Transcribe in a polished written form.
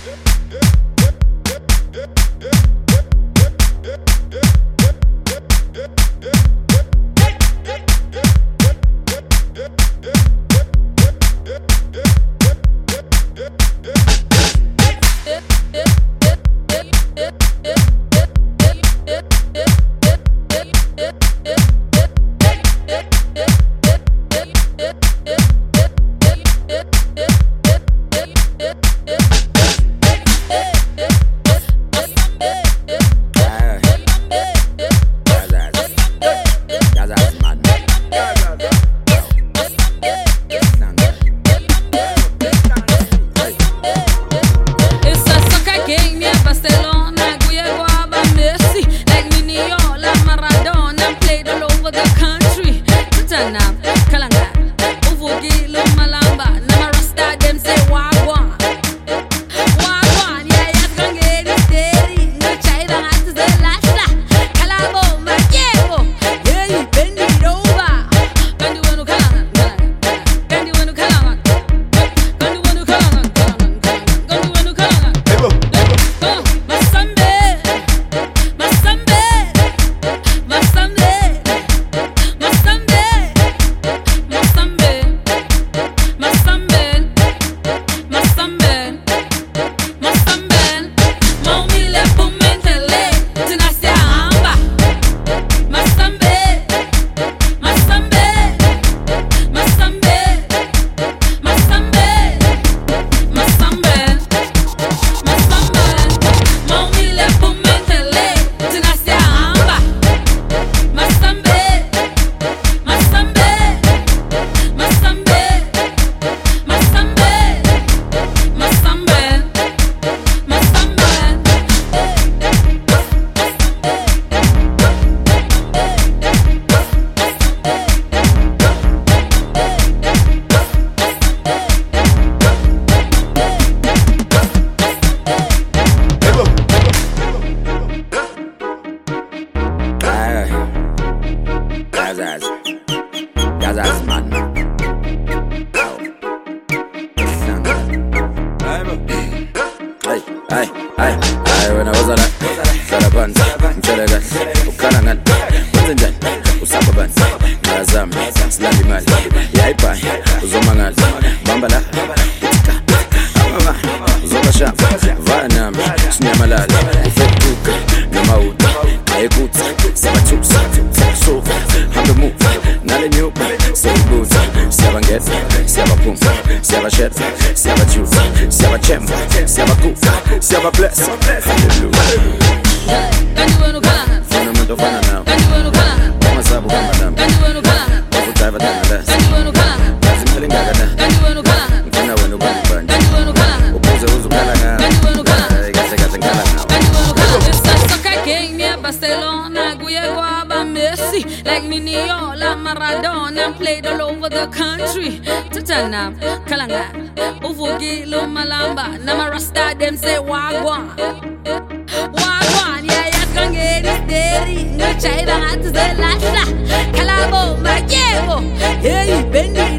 When I was on that Sarapan, Mchelegan, Ukalangan, Wazenjan, Usapaban, Marazam, Slandiman, Yaipa, Uzomangan, Bambala, Itika, Amama, Zobasha, Vanam, Sniamalal, Ufetuka, Namauta, Ayekut, Sabatus, Sofa, Hamdamu, Nalenyu, Sabut, Sabanget, Sabapum, Sabashet, Sabatu, Sabachem, Sabakuf, Sababless, Hallelujah. Kandiwenu kalangan, Fundamental Fananam, kandiwenu kalangan, Masabu Kamanam, kandiwenu kalangan, Ofutava Tanadas, kandiwenu kalangan, Zimalingana, kandiwenu kalangan, Kanawenu Banban, kandiwenu kalangan, Oposa Uzu Kalanga, kandiwenu kalangan, Gasa Kalanga. kandiwenu kalangan. It's a soccer game near Barcelona, Guayaba, Messi, like Miniola, Maradona, played all over the country. Tutana, Kalanga, Uvugilo, Malamba, Namarasta, them say Wagwan. Wagwan, yeah, Kangeri, Deri, no China, Lasla, Calabo, Majevo, hey, Benny.